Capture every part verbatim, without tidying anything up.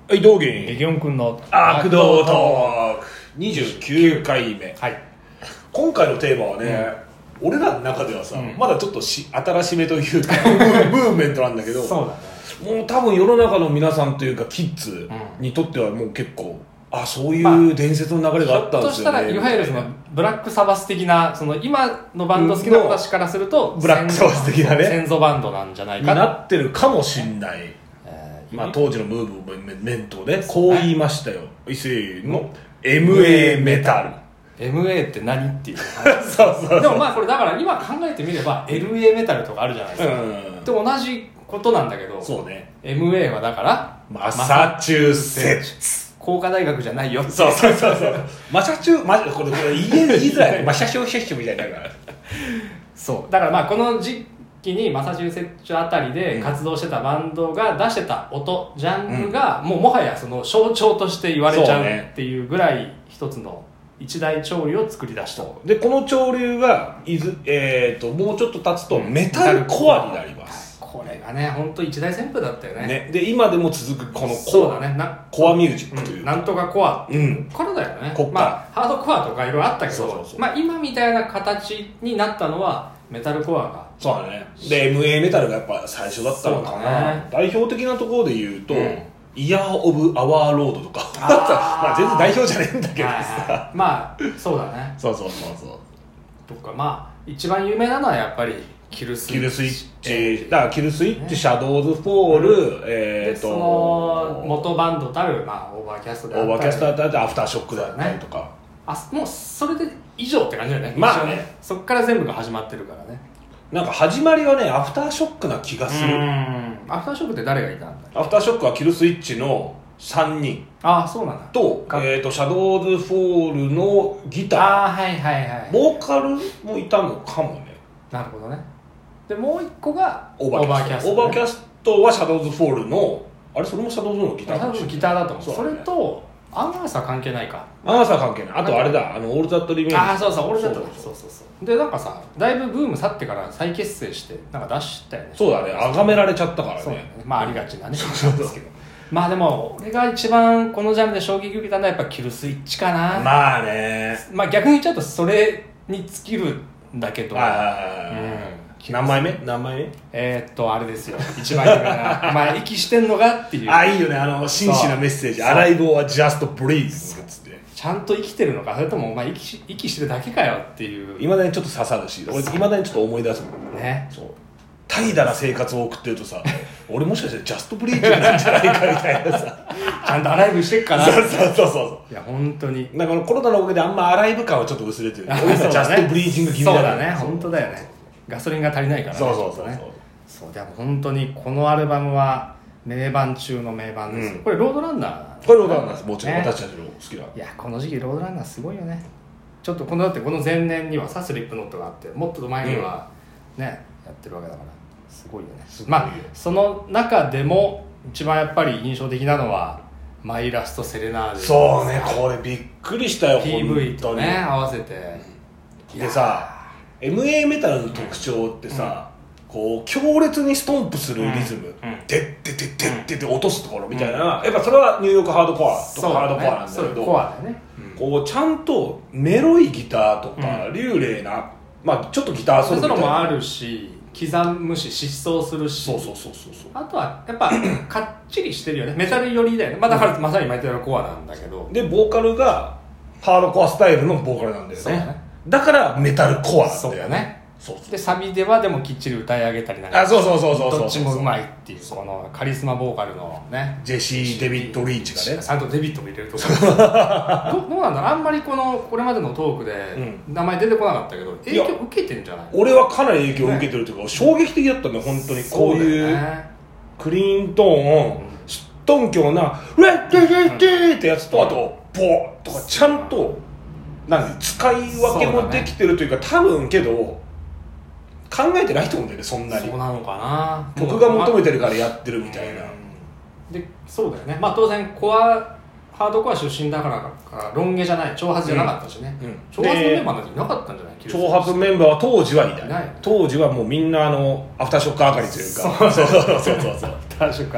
はい、道元激音くんの悪道トークにじゅうきゅうかいめ、 はい、 今回のテーマはね、うん、俺らの中ではさ、うん、まだちょっとし新しめというかムーブメントなんだけど、 そうだね、 もう多分世の中の皆さんというかキッズにとってはもう結構、あ、そういう伝説の流れがあったんですよね、まあ、 ひょっとしたらいわゆるそのブラックサバス的なその今のバンド好きな子たちからするとブラックサバス的なね先祖バンドなんじゃないかになってるかもしんない、えーまあ、当時のムーブメントをねこう言いましたよ、せーの エムエー メタル。 エムエー って何っていうそうそうそう。 でもまあこれだから今考えてみれば エルエー メタルとかあるじゃないですか、うん、で同じことなんだけど、 そうね、 エムエー はだからマサチューセッツ工科大学じゃないよって。 そうそうそうそうマシャチューマこれこれ言いづらいマシャショーシャッシュみたいなからそうだからまあこの時期にマサチューセッツあたりで活動してたバンドが出してた音ジャンルがもうもはやその象徴として言われちゃうっていうぐらい一つの一大潮流を作り出した。 でこの潮流がいず、えー、ともうちょっと経つとメタルコアになります、 うん、これがね本当一大旋風だったよ ね, ねで今でも続くこのコア、 そうだね、なコアミュージックという、 うん、なんとかコア、うん、これだよね。こっから、まあ、ハードコアとかいろいろあったけど、そうそうそう、まあ、今みたいな形になったのはメタルコアが。そうだね。で エムエー メタルがやっぱ最初だったのかな、ね、代表的なところで言うと、うん、イヤーオブアワーロードとかあまあ全然代表じゃねえんだけどさ、はいはい、 まあそうだねそうそうそうそうとか、まあ一番有名なのはやっぱりキルスイッチ、 キルスイッチだからキルスイッチ、ね、シャドウズフォール、うん、えー、とその元バンドたる、まあ、オーバーキャストであったり、 オーバーキャストだったりアフターショックだったりとか、ね、 あもうそれで以上って感じだよね。 まあね、 そっから全部が始まってるからね。 なんか始まりはねアフターショックな気がする。うん、 アフターショックって誰がいたんだ。 アフターショックはキルスイッチのさんにん。 ああそうなんだ。 と、えー、とシャドウズフォールのギター、 ああはいはいはい、 ボーカルもいたのかもね。 なるほどね。でもう一個がオーバーキャスト。オーバーキャストはシャドウズフォールのあれそれもシャドウズのギターかもしれない。 ギターだと思う。そ, う、ね、 それとアンガーサー関係ないか。 アンガーサー関係ない。あとあれだ、あのオールザットリメイン。 ああそうそうオールザット。そうそうそうでなんかさだいぶブーム去ってから再結成してなんか出したよね。 そうだね、崇められちゃったからね。 そうだね、まあありがちなねなんですけどまあでも俺が一番このジャンルで衝撃を受けたのはやっぱキルスイッチかな。 まあね、 まあ逆に言っちゃうとそれに尽きるんだけど、 うん、何枚目何枚目えー、っとあれですよ一番有名なまあ息してんのがっていう。 あいいよね、あの真摯なメッセージ、アライブは just breathe つってちゃんと生きてるのかそれともお前 息, し息してるだけかよっていう。 いまだにちょっと刺さるし、俺いまだにちょっと思い出すもんね。そう怠惰な生活を送ってるとさ俺もしかしてジャストブリーチなんじゃないかみたいなさちゃんとアライブしてっかなそうそうそうそういや本当になんかコロナのおかげであんまアライブ感はちょっと薄れてる。俺今ジャストブリーチング気味だね。 そうだね本当だよね。ガソリンが足りないからね。 そうそうそうそう、 ね、そうでも本当にこのアルバムは名盤中の名盤です、うん、これロードランナー、 これロードランナーですもちろん、ね、私たちの好きな。いやこの時期ロードランナーすごいよね。ちょっとこのだってこの前年にはさスリップノットがあってもっと前にはね、うん、やってるわけだからすごいよね。まあその中でも一番やっぱり印象的なのはマイラストセレナーデ。 そうね、これびっくりしたよピーブイ とね合わせて。 でさ エムエー メタルの特徴ってさ、うん、こう強烈にストンプするリズム、うん、てってってってってって落とすところみたいな、うん、やっぱそれはニューヨークハードコアとかハードコアなんだけど、 コアだね、 うん、こうちゃんとメロいギターとか、うん、流麗な、まあちょっとギターソロみたいなそういうのもあるし刻むし疾走するし、 そうそうそうそうそう、 あとはやっぱかっちりしてるよね。メタル寄りだよね、まあ、だからまさにメタルコアなんだけど、 でボーカルがハードコアスタイルのボーカルなんだよ ね, そうだねだからメタルコアなんだよね。そうだね。そうそうでサビではでもきっちり歌い上げたりなんか、 あそうそうそうそうそうどっちもうまいっていうこのカリスマボーカルのねジェシー・デビッド・リーチがね、 ちゃんとデビッドも入れるところど, どうなんだろう、あんまりこのこれまでのトークで名前出てこなかったけど、うん、影響受けてんじゃない？ 俺はかなり影響を受けてるというか、ね、衝撃的だったね本当に。こういうクリーントーン、うん、ストンキョな「レッテレッテ」ってやつと、あとボーとかちゃんとなん使い分けもできてるというか、多分けど考えてないと思うんだよね、そんなに。 そうなのかな、 僕が求めてるからやってるみたいな。 でそうだよね、まあ当然コアハードコア出身だからかロン毛じゃない長髪じゃなかったしね、うんうん、長髪のメンバーなんていなかったんじゃない？ 長髪メンバーは当時はいない、いない、当時はもうみんなあのアフターショック上がりというか、そうそうそうそうそうアフターショック上がり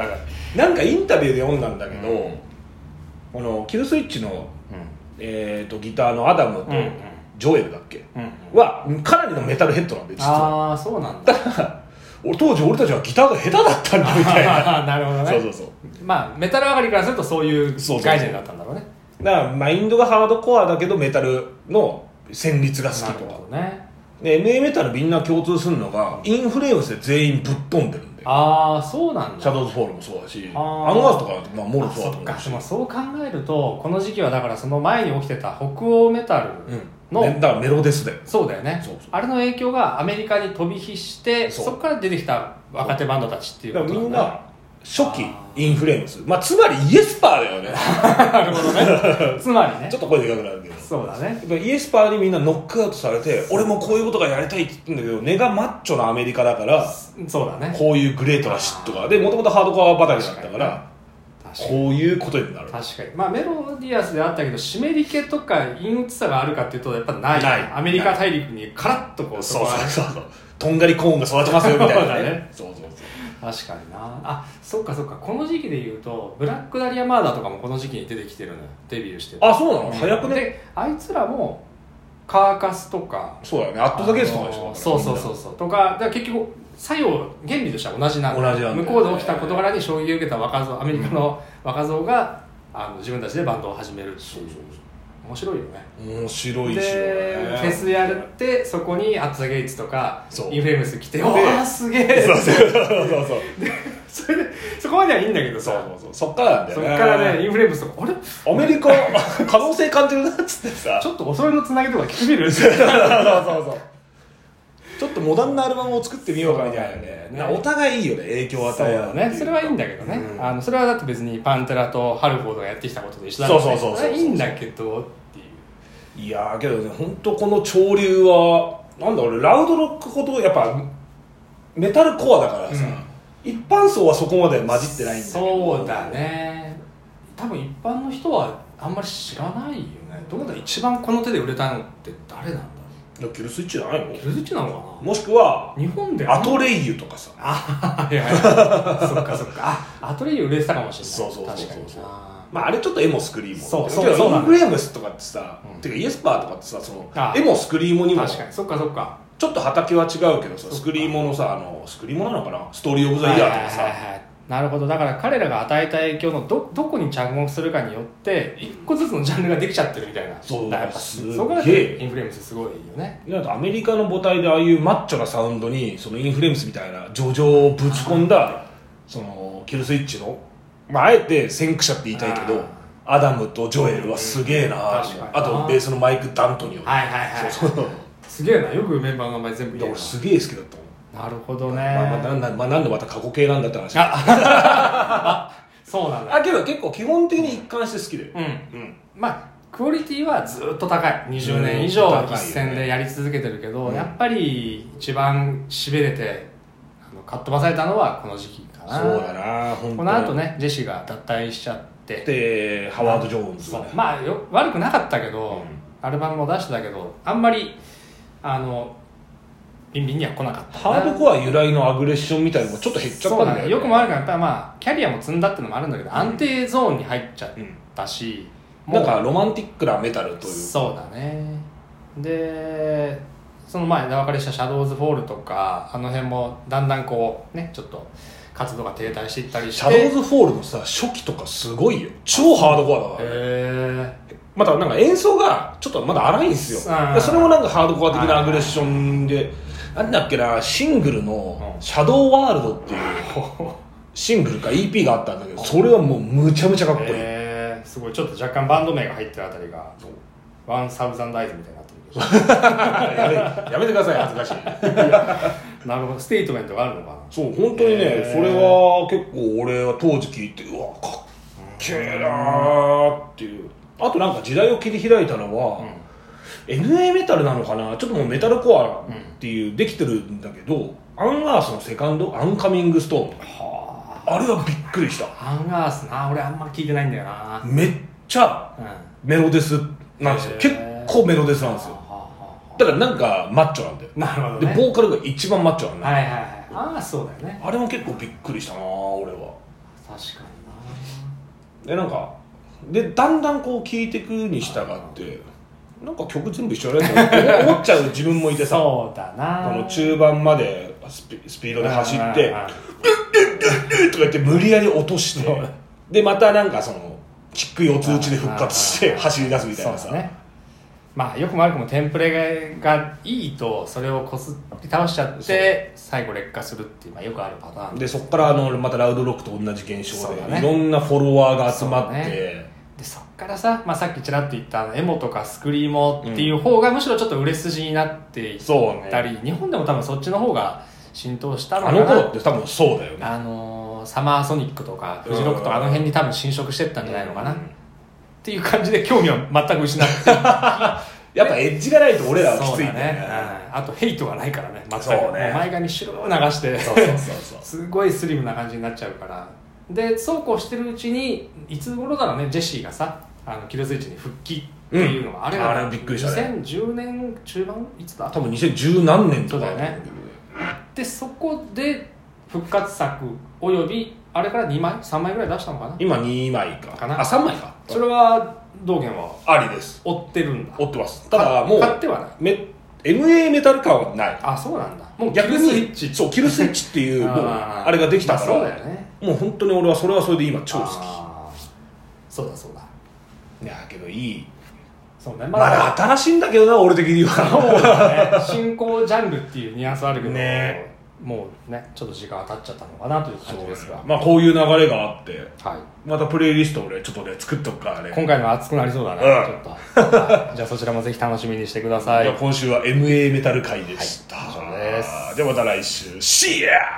なんかインタビューで読んだんだけど、 うん、 このキルスイッチの、 うんえー、とギターのアダムとうんうんジョエルだっけ、 うんうん、 はかなりのメタルヘッドなんで実は。 ああそうなんだ。 俺当時俺たちはギターが下手だったんだみたいななるほどね。 そうそうそう。 まあメタル上がりからするとそういう概念だったんだろうね。 だからマインドがハードコアだけどメタルの旋律が好きとか。 なるほどね。 で エヌエー メタルみんな共通するのがインフレームスで全員ぶっ飛んでるんで。 ああそうなんだ。 シャドウズフォールもそうだし、 あアンガースとかだとまあモロそうだと思うし。 あそっか。まあそう考えるとこの時期はだからその前に起きてた北欧メタルの、 うん、だからメロデスだよ。 そうだよね。 そうそうあれの影響がアメリカに飛び火してそこから出てきた若手バンドたちっていうことだからみんだね。 な初期インフレームス、まあ、つまりイエスパーだよねなるほどね。つまりね。 ちょっと声でかくなるけど、 そうだね。 やっぱイエスパーにみんなノックアウトされて俺もこういうことがやりたいって言ってんだけど根がマッチョなアメリカだからそうだね。 こういうグレートなシットがでもともとハードコア畑だったから確かにこういうことになる。 確かにまあメロディアスであったけど湿り気とか陰鬱さがあるかっていうとやっぱない。 ないアメリカ大陸にカラッとこうそうこはねそうそうそうとんがりコーンが育てますよみたいなそうだねそうそうそう確かになあ。そっかそっか。この時期で言うとブラックダリアマーダーとかもこの時期に出てきてるのよ。デビューしてる。 あそうなの早くね。 であいつらもカーカスとかそうだよねアットザゲストでしょ。 そうそうそうそうとかだから結局作用原理としては同じなんだ。 同じなんだよね向こうで起きた事柄に衝撃を受けた若造アメリカの若造が、うん、あの自分たちでバンドを始めるっていう。そうそうそう面白いよね。 面白いしよね。 でフェスやってそこにアット・ザ・ゲイツとかそうインフレームス来てでおーすげえそうそうそうそうそれでそこまではいいんだけどそうさそうそうそっからなんだよね。 そっからねインフレームスとかあれアメリカ可能性感じるなっつってさちょっとお揃いのつなぎとか聞いてみるそうそうそうそうちょっとモダンなアルバムを作ってみようかみたいなね。 ねお互いいいよね影響を与え合うそうねそれはいいんだけどね、うん、あのそれはだって別にパンテラとハルフォードがやってきたことで一緒だから、ね、 そうそうそうそうそれはいいんだけどっていういやーけどね本当この潮流はなんだ俺ラウドロックほどやっぱメタルコアだからさ、うん、一般層はそこまで混じってないんだけどそうだね多分一般の人はあんまり知らないよね。どうだ一番この手で売れたのって誰なんだろう。 キルスイッチじゃないの？ キルスイッチなのかな。 もしくは日本でアトレイユとかさあいやいやそっかそっかあアトレイユ売れてたかもしれない。 そうそうそうそう確かにまああれちょっとエモスクリーモそうそうけどそうインフレームスとかってさ、 うん、 てかイエスパーとかってさそのあエモスクリーモにも確かにそっかそっかちょっと畑は違うけどさスクリーモのさあのスクリーモなのかなストーリーオブザイヤーとかさ、 はいはいはいはい、なるほど。だから彼らが与えた影響の ど, どこに着目するかによって一個ずつのジャンルができちゃってるみたいな。 そうだからやっぱすげえそこがインフレームスすごいよね。 なんかアメリカの母体でああいうマッチョなサウンドにそのインフレームスみたいな叙情をぶち込んだそのキルスイッチの、まあ、あえて先駆者って言いたいけどアダムとジョエルはすげえな、うん、あとベースのマイク・ダントニオ、 はいはいはい、 そうそうすげえなよくメンバーの名前全部言えるな。 俺すげえ好きだったもん。 なるほどね。 まあまあなんだまあ、なんでまた過去形なんだって話あそうなんだ。 あけど結構基本的に一貫して好きだよ。 うん、うん、まあクオリティはずっと高い。にじゅうねん以上一線でやり続けてるけど、うん、やっぱり一番しびれてあのかっ飛ばされたのはこの時期かな。 そうだな本当に。 この後ねジェシーが脱退しちゃってでハワード・ジョーンズ、ね、 まあよ悪くなかったけど、うん、アルバムも出してたけどあんまりあのビンビンには来なかった。 ハードコア由来のアグレッションみたいなのもちょっと減っちゃったんだよね。 そうよくもあるからやっぱりまあキャリアも積んだっていうのもあるんだけど、うん、安定ゾーンに入っちゃったし、 うん、なんかロマンティックなメタルというそうだね。でその前名分かりしたシャドウズフォールとかあの辺もだんだんこうねちょっと活動が停滞していったりして、 シャドウズフォールのさ初期とかすごいよ。超ハードコアだから、ね、 へーまたなんか演奏がちょっとまだ荒いんですよ。でそれもなんかハードコア的なアグレッションでなんだっけなシングルの「シャドウワールド」っていうシングルか イーピー があったんだけどそれはもうむちゃむちゃかっこいい。 へーすごい。ちょっと若干バンド名が入ってるあたりがワンサウザンドアイズみたいになってるやめやめてください恥ずかしいなるほど。ステートメントがあるのかな。 そう本当にねそれは結構俺は当時聞いてうわかっけえなーっていう。あとなんか時代を切り開いたのは、うん、エヌエー メタルなのかなちょっともうメタルコアっていうできてるんだけど、アンガースのセカンドアンカミングストーン、はあ、あれはびっくりした。 アンガースな俺あんまり聞いてないんだよな。 めっちゃメロデスなんですよ、うん、結構メロデスなんですよ。だからなんかマッチョなんだよ。 なるほど、ね、 でボーカルが一番マッチョなんだよ。 はいはいはい。ああそうだよね。 あれも結構びっくりしたな俺は。 確かでなんかでだんだんこう聴いていくに従ってなんか曲全部一緒だねって思っちゃう自分もいてさそうだなこの中盤までス ピ, スピードで走って「ドゥッドゥッドゥッドゥッ」とか言って無理やり落としてでまたなんかそのキック四つ打ちで復活して走り出すみたいなさ、 そうだね、まあよくも悪くもテンプレがいいとそれをこすり倒しちゃって最後劣化するっていう、まあ、よくあるパターンでそこからあのまたラウドロックと同じ現象で、 ね、 いろんなフォロワーが集まって、 ね、でそっからさ、まあ、さっきちらっと言ったエモとかスクリーモっていう方がむしろちょっと売れ筋になっていったり、うんね、日本でも多分そっちの方が浸透したのかな。 あの頃って多分そうだよね。 あのー、サマーソニックとかフジロックとかあの辺に多分侵食してったんじゃないのかな、うん、っていう感じで興味を全く失ってやっぱエッジがないと俺らはきついんだよね。 ね、うん、あとヘイトがないからね、全くそうね、 前髪シュルー流してそうそうそうそうすごいスリムな感じになっちゃうから。でそうこうしてるうちにいつ頃だろうね、ジェシーがさあのキルスイッチに復帰っていうのが、うん、あれがあれびっくりしたね。 にせんじゅうねん中盤いつだ多分にせんじゅう何年とかそうだよね。でそこで復活作およびあれからにまいさんまいぐらい出したのかな。 今にまいかかなあさんまいか。 それは道元はありです。 追ってるんだ。 追ってます。ただもう買ってはないめ エムエー メタル感はない。 あ、そうなんだ。 もう逆にキルスイッチそうキルスイッチっていうもうあれができたから、 まあ、そうだよね。 もう本当に俺はそれはそれで今超好き。 そうだそうだ。 いやけどいい。 そうね、 まだ新しいんだけどな俺的には。 そうだね。新興ジャンルっていうニュアンスあるけどね、 もうねちょっと時間が経っちゃったのかなという感じですが、 まあこういう流れがあって、 はい、 またプレイリストをねちょっとね作っとくからね。 今回の熱くなりそうだね、 うん、 ちょっと、はい、じゃあそちらもぜひ楽しみにしてください。 じゃあ今週は エムエー メタル回でした。 はい、以上です。 ではまた来週 See ya!